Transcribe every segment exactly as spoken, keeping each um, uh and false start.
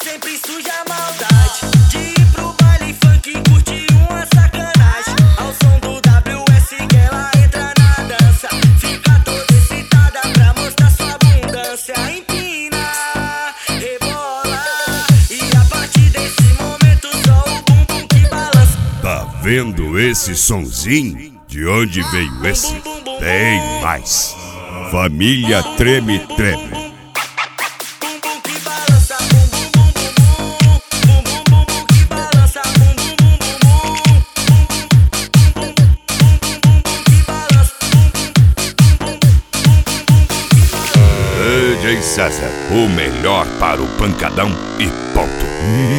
sempre suja a maldade de ir pro baile funk e curtir uma sacanagem. Ao som do W S que ela entra na dança, fica toda excitada pra mostrar sua abundância. Empina, rebola, e a partir desse momento só o bumbum que balança. Tá vendo esse sonzinho? De onde veio esse? Tem mais. Família Treme Treme. D J César, o melhor para o pancadão e ponto.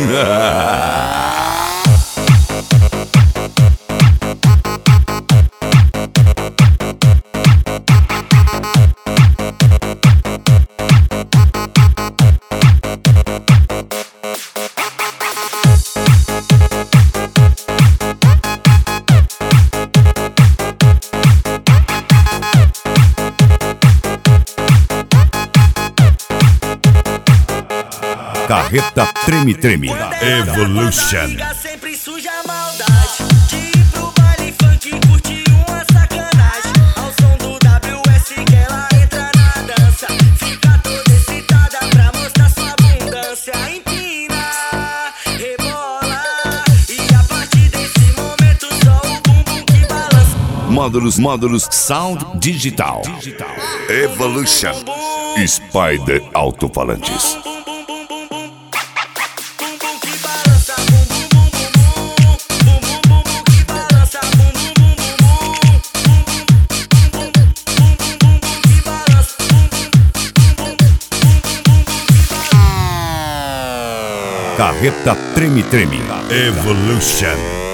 Carreta Treme Treme Evolution. Sempre suja a maldade de ir pro baile funk e curtir uma sacanagem. Ao som do W S que ela entra na dança, fica toda excitada pra mostrar sua abundância. Empina, rebola, e a partir desse momento só o bumbum que balança. Módulos, módulos, sound digital. Evolution. Spider Alto-Falantes. Carreta Treme Treme Evolution.